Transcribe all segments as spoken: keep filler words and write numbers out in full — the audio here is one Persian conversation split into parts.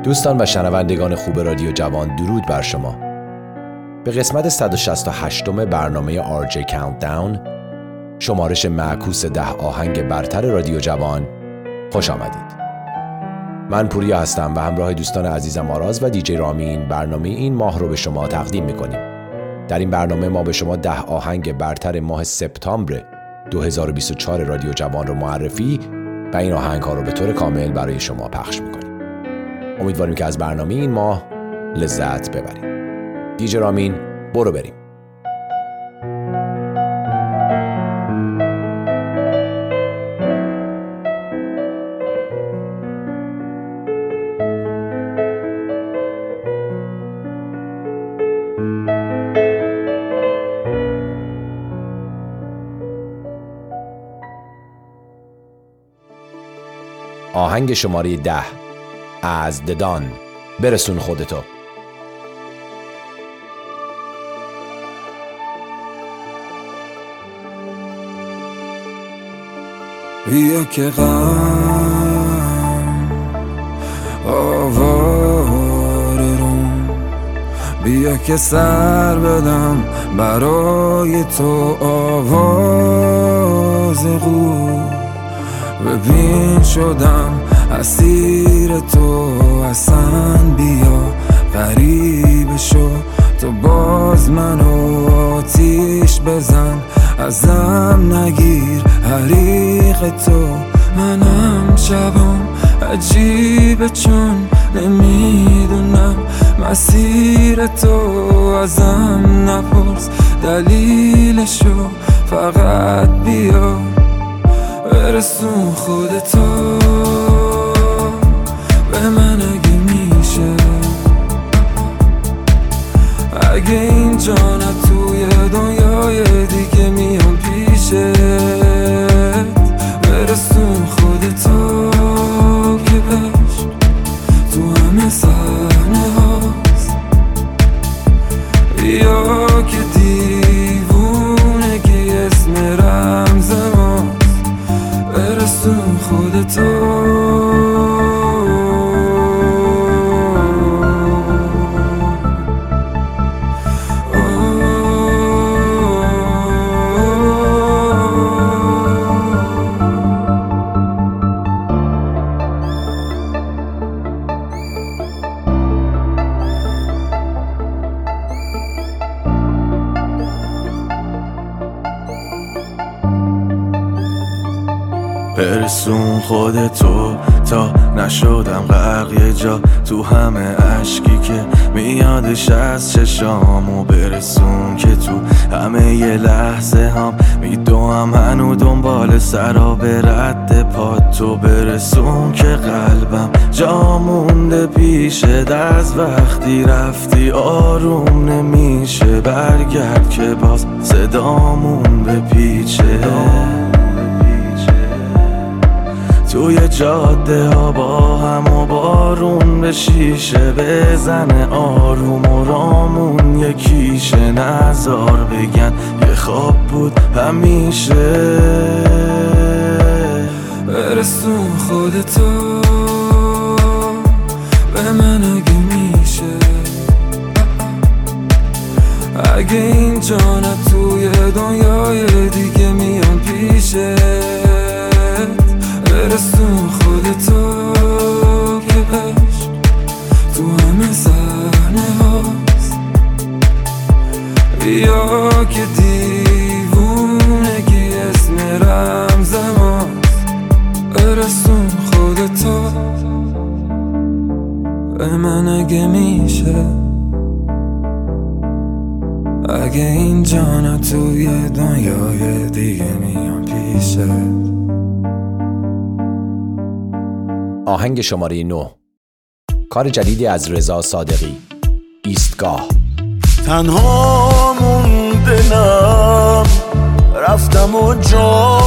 دوستان و شنوندگان خوب رادیو جوان، درود بر شما. به قسمت صد و شصت و هشت برنامه آر جی Countdown، شمارش معکوس ده آهنگ برتر رادیو جوان، خوش آمدید. من پوریا هستم و همراه دوستان عزیزم آراز و دیجی رامین برنامه این ماه رو به شما تقدیم میکنیم. در این برنامه ما به شما ده آهنگ برتر ماه سپتامبر دو هزار و بیست و چهار رادیو جوان رو معرفی و این آهنگ ها رو به طور کامل برای شما پخش میکنیم. امیدواریم که از برنامه این ماه لذت ببرید. دیجی رامین، برو بریم. آهنگ شماره ده، از ددان، برسون خودتو. بیا که غم آواره روم، بیا که سر بدم برای تو آواز قو. ببین شدم اسیر تو، اصلا بیا غریب شو، تو باز منو آتیش بزن، ازم نگیر حریق تو. منم شبم عجیبه چون نمیدونم مسیر تو، ازم نپرس دلیلشو، فقط بیا برسون خودتو به من اگه میشه. اگه اینجا نه توی دنیای دیگه میام پیشت، برسون خودتو که عشق تو همه صحنه هاست. یا که دیوونگی اسم رمز ماست، برسون خودتو. برسون خودتو تا نشدم غرق یه جا تو همه عشقی که میادش از چشامو. برسون که تو همه یه لحظه هم میدوم هنو دنبال سراب رد پاتو. برسون که قلبم جا مونده پیشت، از وقتی رفتی آروم نمیشه، برگرد که باز صدامون بپیچه. توی جاده ها با هم و بارون به شیشه بزنه، آروم و رامون یکیشه، نزار بگن یه خواب بود همیشه. برسون خودتو به من اگه میشه. اگه اینجا نه توی دنیای دیگه میام پیشه، برسون خودتو که عشق تو همه صحنه هاست. یا که دیوونگی اسم رمز ماست، برسون خودتو به من اگه میشه. اگه اینجا نه توی دنیای دیگه میام پیشه. آهنگ شماره نه، کار جدیدی از رضا صادقی، ایستگاه. تنها موندنم، رفتم و جا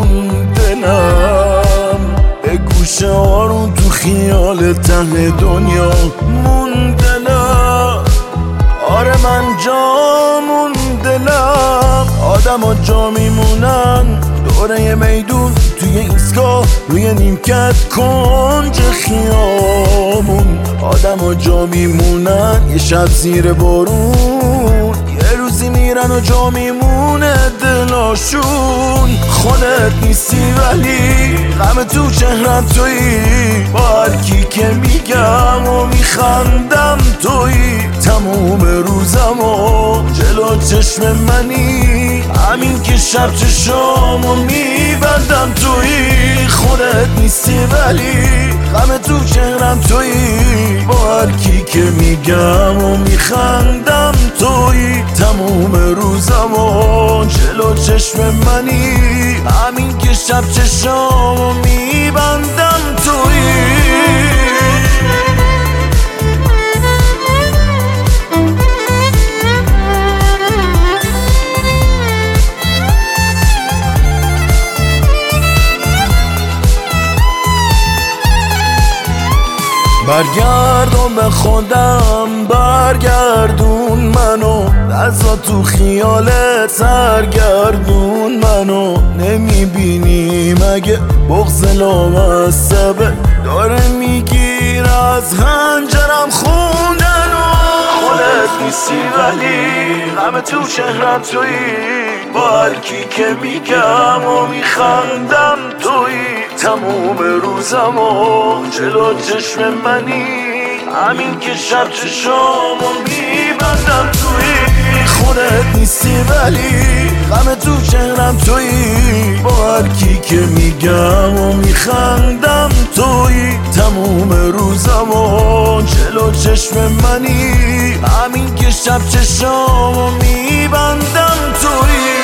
موندنم، به گوشه آرون تو خیال ته دنیا موندنم. آره من جا موندنم، آدم ها جا میمونن دوره میدون توی ایستگاه روی نیمکت کنج خیابون. آدم ها جا میمونن یه شب زیر بارون، یه روزی میرن و جا میمونه دلاشون. خودت نیستی ولی غم تو چهرم تویی، با هر کی که میگم و میخندم تویی. تموم روزم و جلو چشم منی، همین که شب چشامو میبندم تویی. خودت نیستی ولی غم تو چهرم تویی، با هر کی که میگم و میخندم تویی. تموم روزم و جلو چشم منی، همین که شب چشامو میبندم تویی. برگردون به خودم، برگردون منو، رضا تو خیالت سرگردون منو. نمیبینی مگه بغض لامصبه داره میگیر از هنجرم خوندنو. خودت نیستی ولی غم تو چهرم تویی، با هر کی که میگم و میخندم تویی. تموم روزم و جلو چشم منی، همین که شب چشامو میبندم تویی. خودت نیستی ولی غم تو چهرم تویی، با هر کی که میگم و میخندم تویی. تموم روزم و جلو چشم منی، همین که شب چشامو میبندم تویی.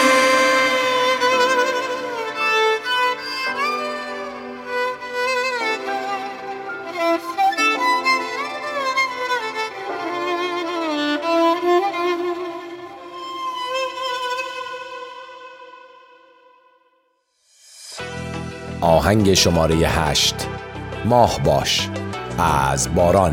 آهنگ شماره هشت، ماه باش از باران.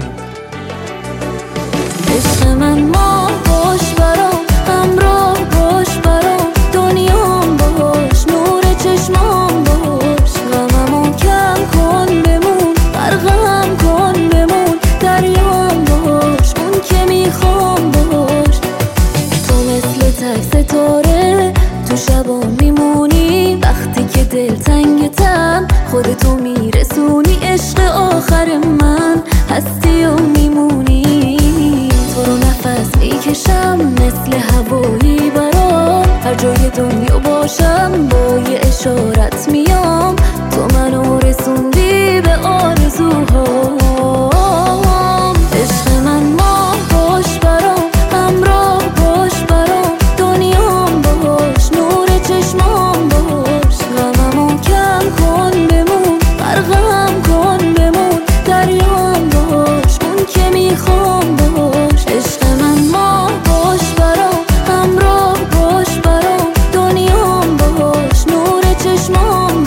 عشق من ماه باش برام، همراه باش برام، دنیام باش، نور چشمام باش. غممو کم کن بمون، غرقم کن بمون، دریام باش، اون که میخوام باش. تو مثل تک ستاره تو شبا میمونی، وقتی که دلتنگتم خودتو میرسونی. عشق آخر من هستی و میمونی، تو رو نفس میکشم مثل هوایی برام. هر جای دنیا باشم با یه اشارت میام، تو منو رسوندی به آرزوهام. عشق من ماه باش برام، همراه باش برام، دنیام باش، نور چشمام باش. غممو کم کن بمون، غرقم کن بمون، دریام باش، اون که میخوام باش. عشق من ماه باش برام، همراه باش برام، دنیام باش، نور چشمام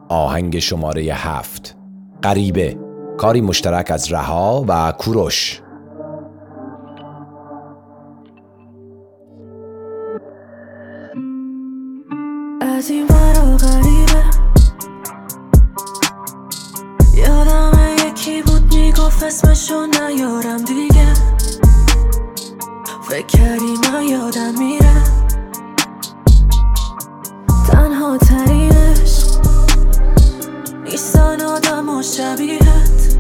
آهنگ شماره هفت، غریبه، کاری مشترک از رها و کوروش. از این برا غریبه، یادم یکی بود میگفت اسمشو نیارم دیگه، فکر کردی من یادم میره، تنها ترینش نیستن آدم و شبیهت،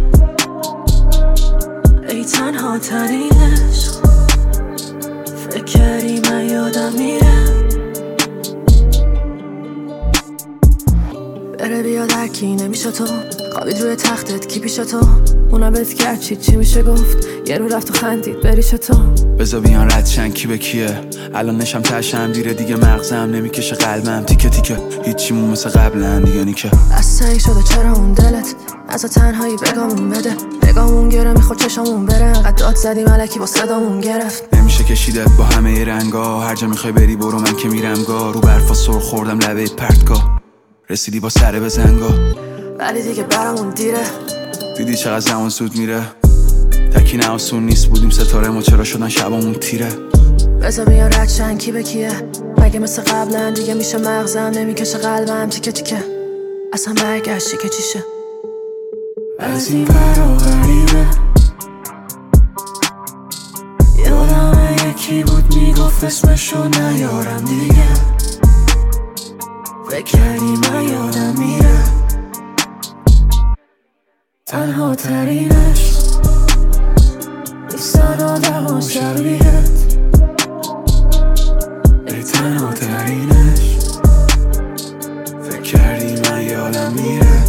ای تنها ترینش فکر کردی من یادم میره، بره بیاد هرکی نمیشه تو، خوابید روی تختت کی پیش تو، اونم بهت کرد چی چی میشه گفت، یه رو رفت و خندید بریش تو، بذار بیان رد شن کی به کیه، الان نشم تشم دیره دیگه مغزم نمیکشه قلبم تیکه تیکه، هیچیمون مثل قبلا دیگه نیکه، از سنگ شده چرا اون دلت، از تنهایی بگامون بده، بگامون گره میخور چشامون بره، انقدر داد زدی ملکی با صدامون گرفت، نمیشه کشیدت با همه رنگا، هر جا میخوای بری برو من که میرم گا، رو برفا سر خوردم لبه پرتگاه، رسیدی با سر بزنگا، ولی دیگه برامون دیره، دیدی چقدر زمان زود میره، تکی نه آسون نیست بودیم ستاره ما چرا شدن شبامون تیره، بذار بیان رد شن کی به کیه، مگه مثل قبلا دیگه میشه مغزم نمیکشه قلبم تیکه تیکه، اصلا برگشتی که چیشه، از این برا غریبه، یادم یکی بود میگفت اسمشو نیارم دیگه، فکر کردی من یادم میره، تنها ترینش نیستن آدم و شبیهت، ای تنها ترینش فکر کردی من یادم میره،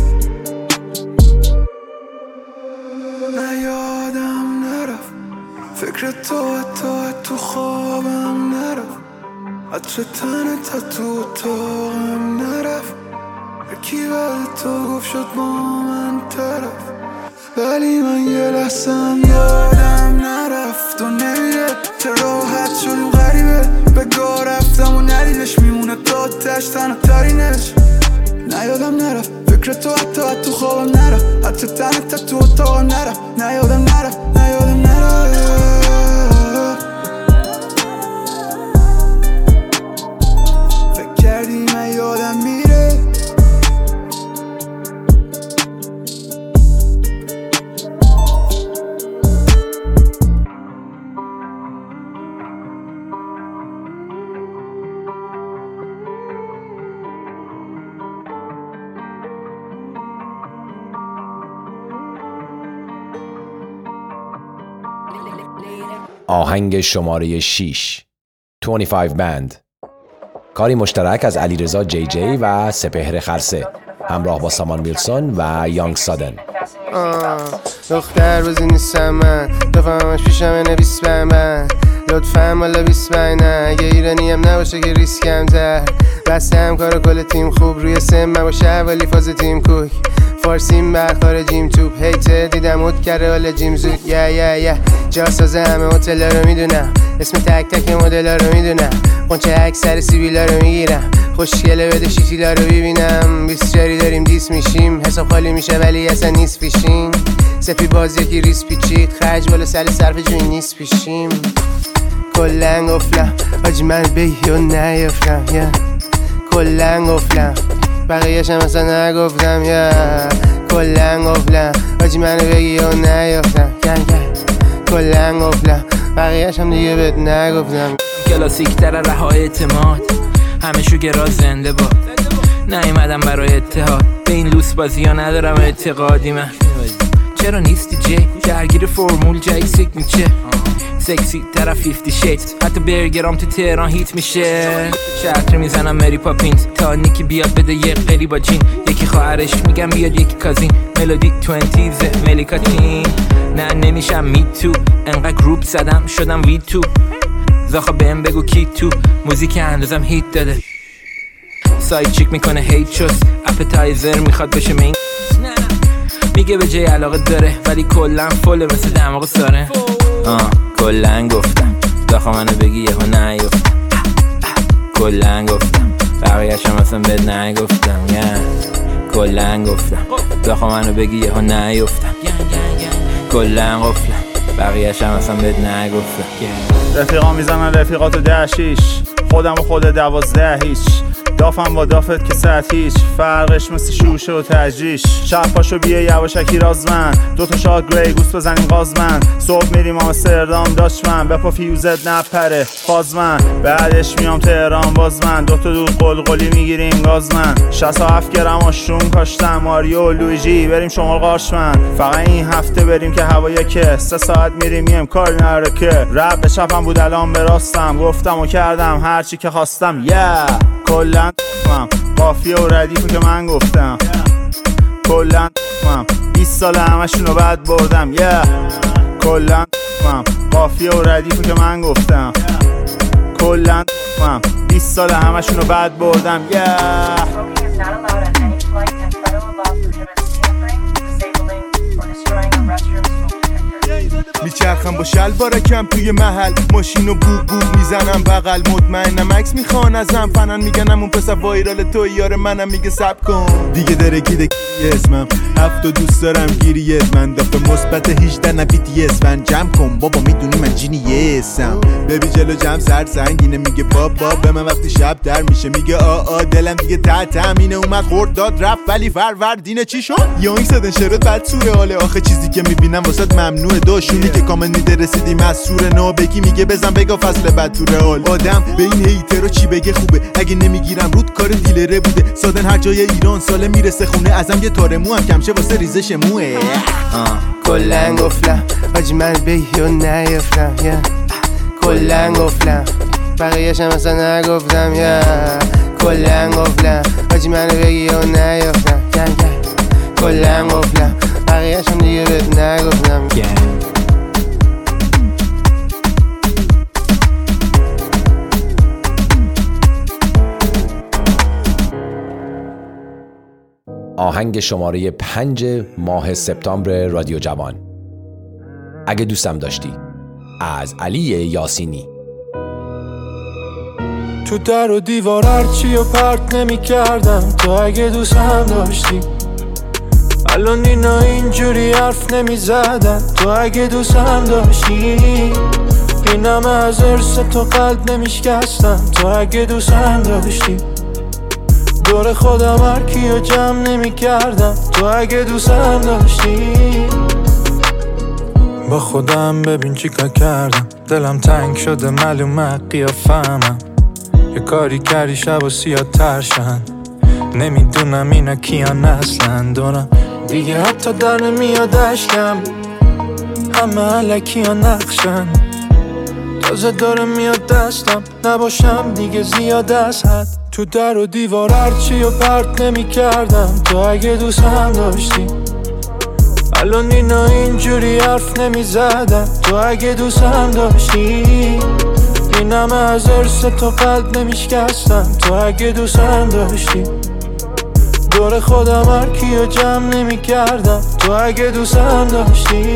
نه یادم نرفت فکر تو حتی تو خوابم نرفت، عطر تنت تو اتاقم نرفت، یکی بعد تو گفت شد با من طرف، ولی من یه لحظم یادم نرفت و نمیره، چه راحت شدیم غریبه، بگاه رفتم و ندیدش میمونه تا تش تنها ترینش، نه یادم نرفت فکر تو حتی تو خوابم نرفت، عطر تنت تو اتاقم نرفت، نه یادم نرفت نه یادم نرفت، فکر کردی من یادم میره، آهنگ شماره شش، بیست و پنج بند، کاری مشترک از علیرضا جی جی و سپهر خرسه همراه با سامان ویلسون و یانگ سادن. دختر بازی نیستم من، بفهمش پیشم نویس به من، لطفا مالا بیست نه، اگه ایرانی هم نباشه که ریسکم تر، بسته هم کار کل تیم خوب، روی سم باشه ولی فاز تیم کوک، فارسیم بر خارجیم توپ هیته، دیدم اوت کرده حالا جیم زود، یا یا یا جا سازه همه هتلا رو میدونم، اسم تک تک مدلا رو میدونم، قنچه اکثر سیبیلا رو میگیرم، خوشگله بده شیتیلا رو ببینم، بیست جاری داریم دیس میشیم، حساب خالی میشه ولی اصلا نیست پیشین، سپی بازی یکی ریس پیچید، خرج بالا سر صرف جوی نیست پیشیم، کلن گفتم آجی من بگی و نیفتم، یا کلن گفتم بقیهش هم اصلا نگفتم، یا کلن گفتم آجی منو بگی و نیفتم، گن گن کلن گفتم بقیهش هم دیگه بهت نگفتم، کلاسیک تر رها اعتماد، همه شوگرا زنده باد، نیومدم برای اتحاد، به این لوس بازی ها ندارم اعتقادی، من چرا نیستی جی درگیر فرمول جای سیگنیچر، سکسی طرف فیفتی شیدز، حتی برگرام تو تهران هیت میشه، شطر میزنم مری پاپینز تا نیکی بیاد بده یه قلی با جین، یکی خواهرش میگم بیاد یکی کازین، ملودی توینتیزه ملیکاتین، نه نمیشم می تو، انقدر گروپ زدم شدم وی تو، زاخا بهم بگو کی تو، موزیک اندازم هیت داده، ساید چیک میکنه هیت شوز، اپتایزر میخواد بشه مین، میگه به جای علاقه داره ولی کلن فله مثل دماغ ساره، آه کلن گفتم داخل منو بگی یهو نیفتم، کلن گفتم بقیه‌ش هم اصلا بهت نگفتم، yeah. کلن گفتم بخوا منو بگی یهو نیفتم کلن قفلم بقیه‌ش هم اصلا بهت نگفتم. رفیقا میزنن رفیقاتو ده شیش خودم و خود دوازده هیچ دافم با دافت که ساعت هیچ فرقش مثل شوشه و تجریش شب پاشو بیه یواشکی رازمن دوتا شاد گری گوست بزنیم غازمن صبح میریم آمستردام داشمن بپا فیوزت نپره فازمن بعدش میام تهران بازمن دوتا دود قلقلی میگیریم گازمن شصت و هفت گرم آشروم کاشتم ماریو لویجی بریم شمال قارشمن فقط این هفته بریم که هوایه که سه ساعت میریم میم کاری نره که رب به چپم بود الان به راستم گفتم و کردم هرچی که خواستم yeah. کلن قافیه و ردیفو که من گفتم کلن بیست سال همشونو بد بردم yeah. کلن قافیه و ردیفو که من گفتم کلن بیست سال همشونو بد بردم yeah. میچرخم با شلوارکم توی محل ماشینو بوق بوق میزنم بغل مطمئنم عکس میخوان ازم فنن میگنم اون پسر وایرال تو یار منم میگه سب کن دیگه درگیده کی اسمم هفت و دوست دارم گیریت من دفعه مثبت هجده نه بی تی اس من جمع کن بابا میدونی من جینیسم ببی جلو جمع سر سنگینه میگه بابا به من وقتی شب در میشه میگه آ آ دلم دیگه تحت همینه اومد خورد داد رفت ولی فروردینه چی شد یا این صدن شرط بد سوره حاله آخه چیزی که میبینم واسط ممنوعه داشونی که کامنت میده رسیدیم از سور نو بگی میگه بزن بگا فصل بعد تو رئال آدم به این هیترو چی بگه خوبه اگه نمیگیرم رود کار دیلره بوده سادن هر جای ایران ساله میرسه خونه ازم یه تاره مو هم کمشه واسه ریزش موه کلن گفتم حاجی من به یه نیفتم کلن گفتم بقیه‌ش هم اصلا نگفتم کلن گفتم حاجی منو بگی یه نیفتم کلن گفتم بقیه‌ش هم دیگه بهت نگفتم آهنگ شماره پنج ماه سپتامبر رادیو جوان اگه دوستم داشتی از علی یاسینی. تو در و دیوار هرچی و پرت نمی کردم تو اگه دوستم داشتی الان اینا اینجوری حرف نمی زدن تو اگه دوستم داشتی اینم از ارث تو قلب نمی شکستم تو اگه دوستم داشتی دور خودم هر کیو جمع نمی کردم تو اگه دوستم داشتی با خودم ببین چی کار کردم دلم تنگ شده معلومه قیافه‌مم یه کاری کردی شب و سیاه ترشن نمیدونم اینا کیان اصلا دارم دیگه حتی در نمیاد اشکم همه علکی ها نقشن تازه داره میاد دستم نباشم دیگه زیاد از حد تو در و دیوار هرچی و پرت نمی کردم تو اگه دوستم داشتی الان اینا اینجوری حرف نمی زدن تو اگه دوستم داشتی اینم از ارث تو قلب نمی شکستم تو اگه دوستم داشتی دور خودم هر کیو جمع نمی کردم تو اگه دوستم داشتی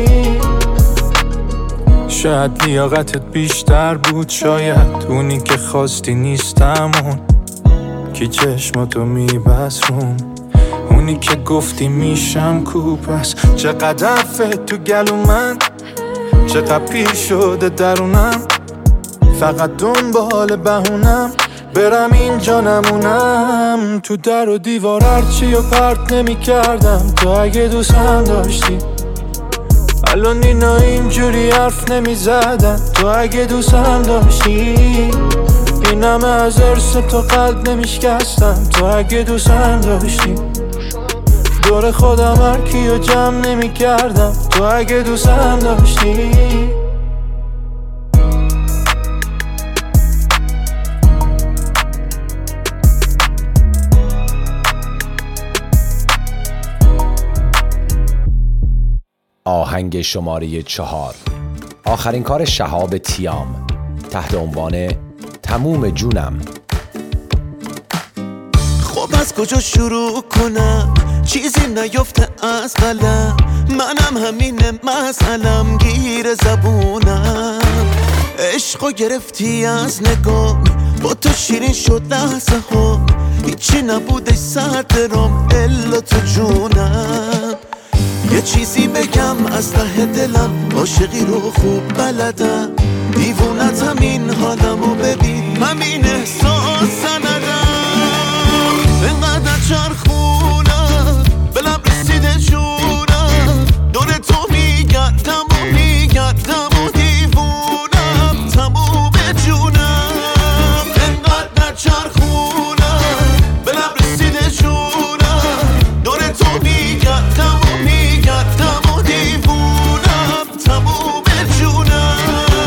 شاید لیاقتت بیشتر بود شاید اونی که خواستی نیستم اون که چشماتو میبست روم اونی که گفتی میشم کوپس چقدر فت تو گلو من چقدر پیر شده درونم فقط دنبال بهونم برم اینجا نمونم تو در و دیوار هرچی و پرت نمی کردم تو اگه دوستم داشتی الان اینا اینجوری حرف نمی زدن تو اگه دوستم داشتی اینم از ارث تو قلب نمی شکستم تو اگه دوستم داشتی دور خودم هر کیو جمع نمی کردم تو اگه دوستم داشتی آهنگ شماره چهار آخرین کار شهاب تیام تحت عنوان تموم جونم. خب از کجا شروع کنم چیزی نیفته از قلم منم همینه مسئلم گیر زبونم عشقو گرفتی از نگاه با تو شیرین شد لحظه ها هیچی نبودش سر درام الا تو جونم. یه چیزی بگم از ته دلم، عاشقی رو خوب بلدم، دیوونت همین حالمو ببین، همین احساس سندم. اینقدر چرخونم به لب رسیده جونم، دور تو میگردم و میگردم و دیوونم تموم جونم. اینقدر چرخونم به لب رسیده جونم، دور تو میگردم و میگردم و دیوونم تموم جونم.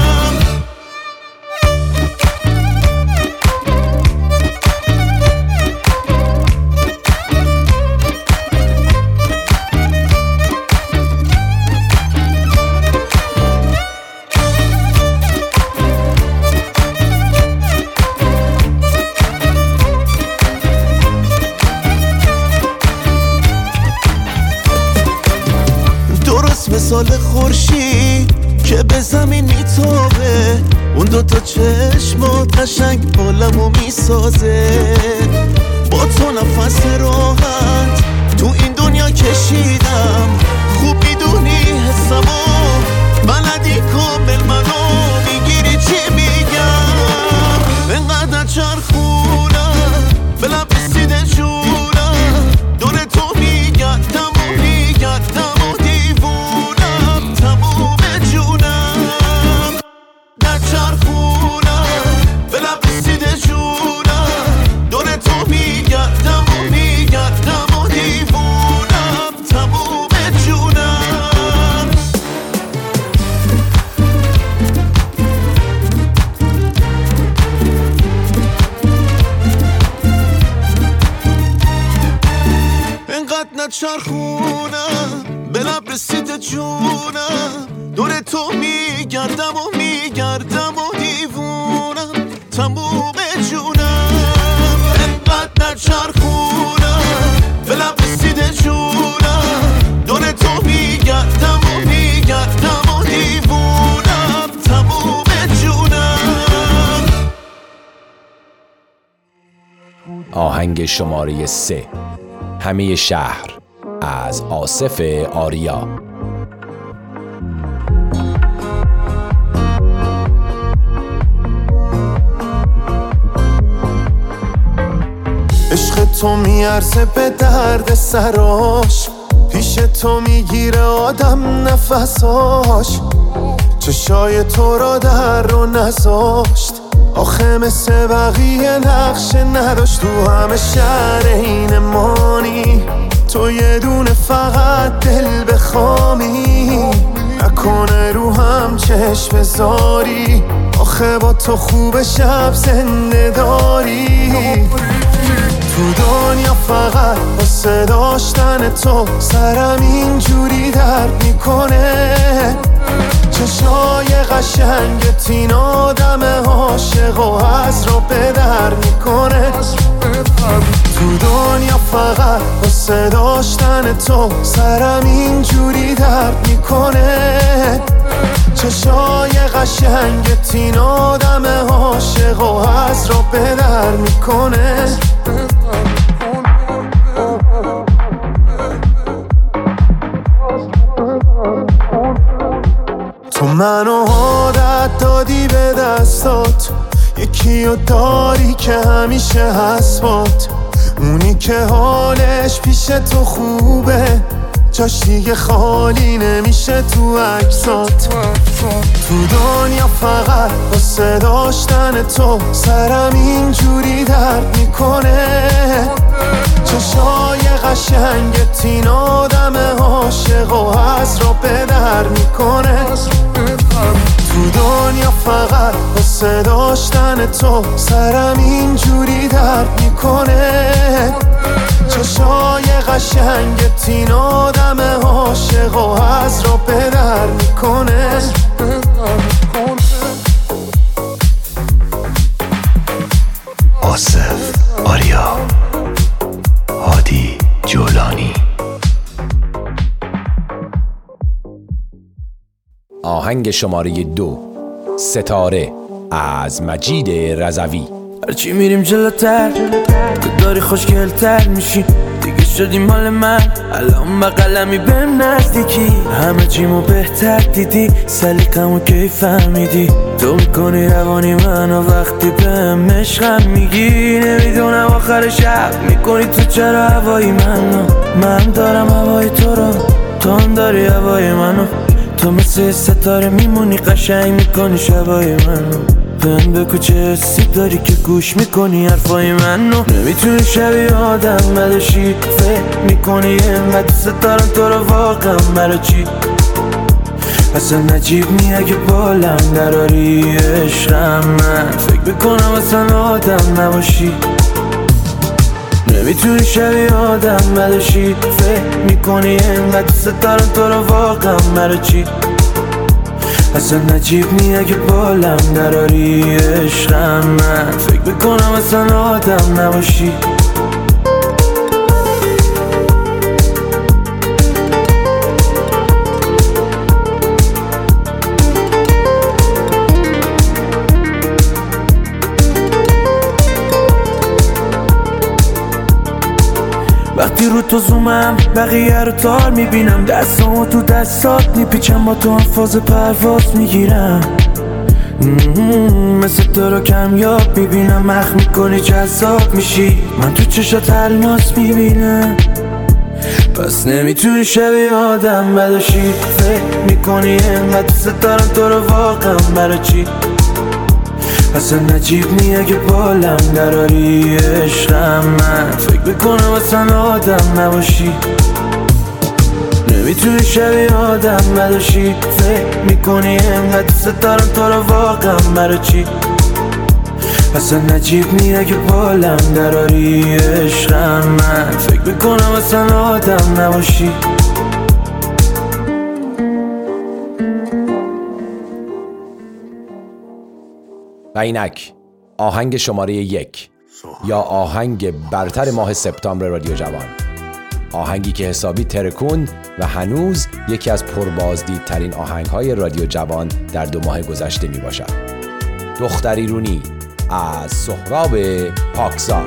مثال خورشید که به زمین میتابه، اون دوتا چشمات قشنگ حالمو میسازه. با تو نفس راحت تو این دنیا کشیدم، خوب میدونی حسمو بلدی کامل منو میگیری چی میگم. اینقدر چرخونم به لب رسیده جونم، دور تو میگردم و میگردم و دیوونم تموم جونم. در چرخونم به لب رسیده جونم، دور تو میگردم و میگردم و دیوونم تموم جونم. اینقدر نچرخونم به لب رسیده جونم، دور تو میگردم و میگردم و دیوونم تموم جونم. اینقدر نچرخونم به لب رسیده جونم، دور تو میگردم و میگردم و دیوونم تموم جونم. آهنگ شماره سه، همه شهر، از آصف آریا. عشق تو میارزه به درد سراش، پیش تو میگیره آدم نفساش. چشای تو را در رو نذاشت، آخه مثل بقیه نقش نداشت. تو همه شهر این مانی، تو یه دونه فقط دل بخوامی. نکنه رو هم چشم بذاری، آخه با تو خوب شب زنده داری. تو دنیا فقط واسه داشتن تو سرم اینجوری درد میکنه. چشای قشنگت این آدم عاشق و از رو به در میکنه. تو دنیا فقط واسه داشتن تو سرم اینجوری درد میکنه. چشای قشنگت این آدم عاشق و از رو به در میکنه. تو منو عادت دادی به دستات، یکی رو داری که همیشه هست بات. اونی که حالش پیش تو خوبه، جاش دیگه خالی نمیشه تو عکسات. تو دنیا فقط واسه داشتن تو سرم اینجوری درد میکنه. چشای قشنگت این آدم عاشق و از رو به در میکنه. تو دنیا فقط واسه داشتن تو سرم اینجوری درد میکنه. چشای قشنگت این آدم عاشق و از رو به در میکنه. آصف آریا، هادی جولانی. آهنگ شماره دو، ستاره، از مجید رضوی. هرچی میریم جلوتر تو داری خوشگلتر میشی، دیگه شدی مال من، الان بقلمی بهم نزدیکی، همه چیمو بهتر دیدی، سلیقمو کی فهمیدی، تو میکنی روانی منو وقتی بهم عشقم میگی، نمیدونم آخر شب میکنی تو چرا هوای منو، من دارم هوای تو رو، تو هم داری هوای منو، تو مثل ستاره میمونی قشنگ میکنی شبای منو، بهم بگو چه حسی داری که گوش میکنی حرفای منو، نمیتونی شبیه آدم بدشی، فکر میکنی اینقدر دوست دارم تو رو واقعا برا چی، اصلا نجیب می اگه بالم دراری عشقم، من فکر میکنم اصلا آدم نباشی، نمیتونی شبیه آدم بدشی، فکر میکنی اینقدر دوست دارم تو رو واقعا برا چی، اصلا نجیب می اگه بالم دراری عشقم، من فکر میکنم اصلا آدم نباشی. وقتی رو تو زومم بقیه رو تار میبینم، دستامو تو دستات میپیچم، با تو هم فاز پرواز میگیرم، مثل تو رو کمیاب میبینم، مخ میکنی جذاب میشی، من تو چشات الماس میبینم، پس نمیتونی شبیه آدم بدشی، فکر میکنی اینقدر دوست دارم تو رو واقعا برا چی، اصلا نجیب می اگه بالم دراری عشقم، من فکر میکنم اصلا آدم نباشی، نمیتونی شبیه آدم بدشی، فکر میکنی اینقدر دوست دارم تو رو واقعا برا چی، اصلا نجیب می اگه بالم دراری عشقم، من فکر میکنم اصلا آدم نباشی. و اینک آهنگ شماره یک یا آهنگ برتر ماه سپتامبر رادیو جوان، آهنگی که حسابی ترکون و هنوز یکی از پربازدیدترین آهنگ‌های رادیو جوان در دو ماه گذشته می باشد. دختری رونی از سهراب پاکزاد.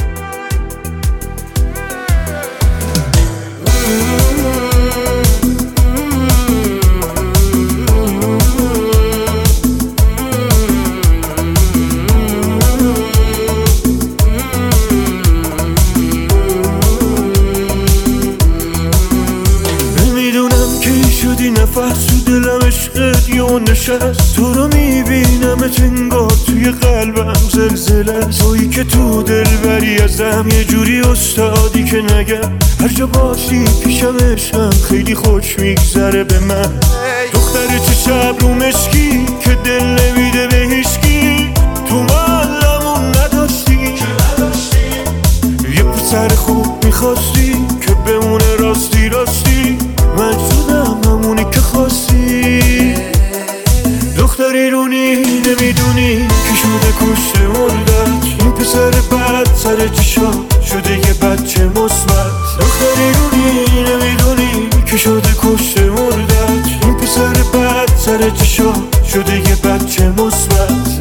نفس تو دلم عشقت یه نشست، تو رو میبینم انگار توی قلبم زلزله، تویی که تو دل بری ازم یه جوری استادی که نگم، هر جا باشی پیشم عشقم خیلی خوش میگذره به من، دختر چه شب رو مشکی که دل نمیده به هیچکی، تو محلمون نداشتی یه پسر خوب میخواستی که بمونه راستی راستی، من شدم همونی که خواستی، دختری رونی نمیدونی که شده کشته مردت، این پسر بد سر چشا شده یه بچه مثبت، دختری رونی نمیدونی که شده کشته مردت، این پسر بد سر چشا شده یه بچه مثبت.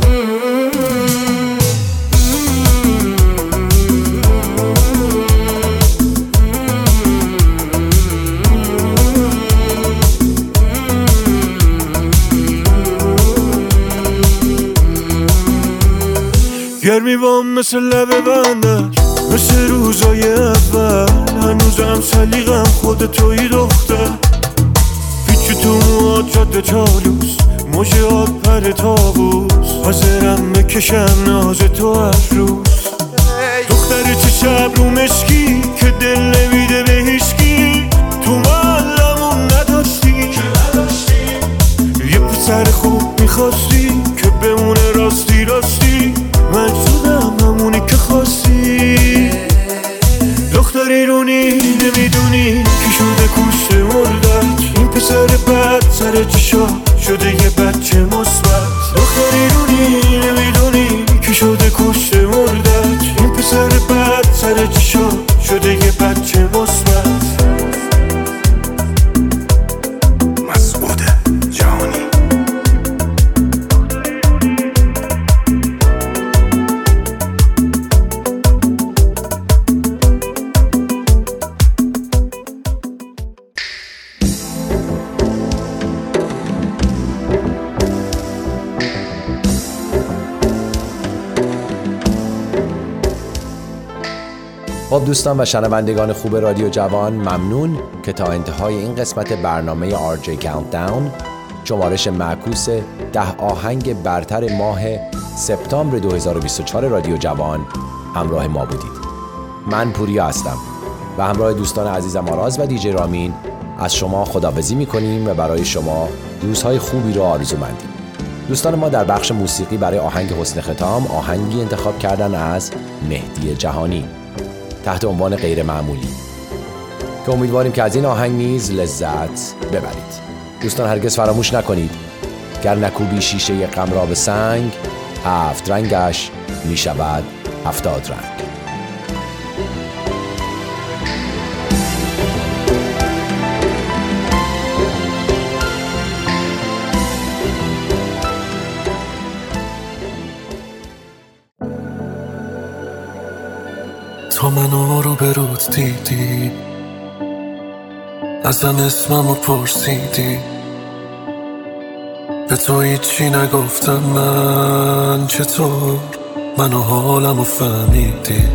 گرمی بام مثل لب بندش، مثل روزای اول، هنوزم سلیقم خود توی دختر، پیچو تو موهات جاده چالوس، موج آب پر تابوس، حاضرم بکشم ناز تو از روز، دختر چه شب رو مشکی که دل نمیده به هیچکی، تو محلمون نداشتی یه پسر خوب میخواستی که بمونه راستی راستی، من شدم همونی که خواستی، دختری رونی نمیدونی که شده کشته مردت، این پسر بد سر چشا شده یه بچه مثبت، دختری رونی نمیدونی که شده کشته خب دوستان و شنوندگان خوب رادیو جوان، ممنون که تا انتهای این قسمت برنامه آر جی کاونتداون، شمارش معکوس ده آهنگ برتر ماه سپتامبر دو هزار و بیست و چهار رادیو جوان همراه ما بودید. من پوریا هستم و همراه دوستان عزیزم آراز و دیجی رامین از شما خداحافظی می‌کنیم و برای شما روزهای خوبی رو آرزومندیم. دوستان ما در بخش موسیقی برای آهنگ حسن ختام آهنگی انتخاب کردن از مهدی جهانی تحت عنوان غیر معمولی که امیدواریم که از این آهنگ نیز لذت ببرید. دوستان هرگز فراموش نکنید گر نکوبی شیشه غم را به سنگ، هفت رنگش می شود هفتاد رنگ. تو منو رو برود دیدی، ازم اسممو پرسیدی، به تو هیچی نگفتم من، چطور منو حالمو فهمیدی؟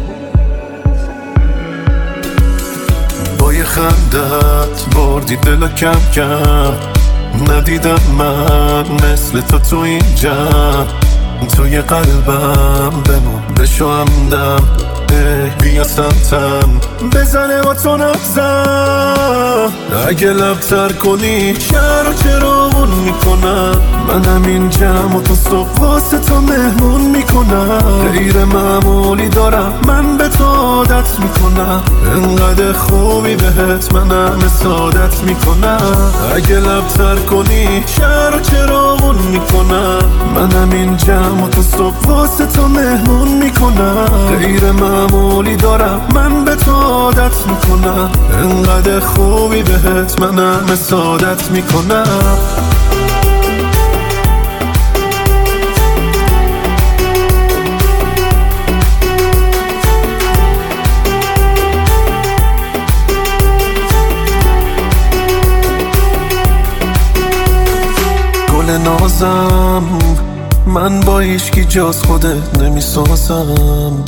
با یه خندت بردی دلو کم کم، ندیدم من مثل تو تو این جمع، توی قلبم بمون بشو همدم، بیا سمتم بزنه با تو نبزم، اگه لب تر کنی چرا چراغون میکنم، منم این جمع و تو صبح واسه تو مهمون میکنم، غیر معمولی دارم من به تو عادت میکنم، انقدر خوبی بهت منم سعادت میکنم، اگه لب تر کنی چرا چراغون میکنم، منم این جمع و تو صبح واسه تو مهمون میکنم، غیر معمولی دارم من به تو عادت میکنم، انقدر خوبی بهت منم سعادت میکنم. گل نازم من با هیچکی جز خودت نمیسازم،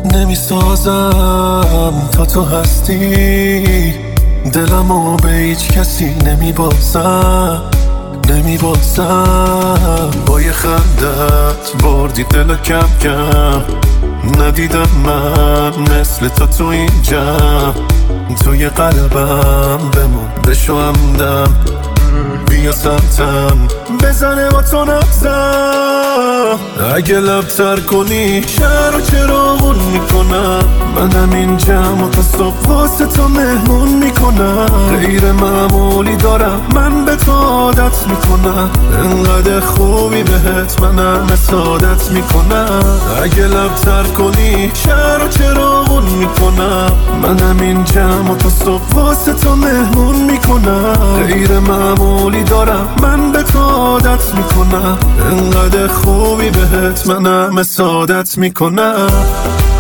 نمیسازم تا تو هستی، دلمو به هیچ کسی نمیبازم، نمیبازم، با یه خندت بردی دلو کم کم، ندیدم من مثل تو تو این جمع، توی قلبم بمون بشو همدم، بیا سمتم بزنه با تو نبزم، اگه لب تر کنی چرا چراغون میکنم، منم این جمع و تا صبح واسه تو مهمون میکنم، غیر معمولی دارم من به تو عادت میکنم، انقدر خوبی بهت منم سعادت میکنم، اگه لب تر کنی چرا چراغون میکنم، منم این جمع و تا صبح واسه تو مهمون میکنم، غیر معمولی دارم من به تو عادت میکنم، انقدر خوبی بهت منم سعادت میکنم.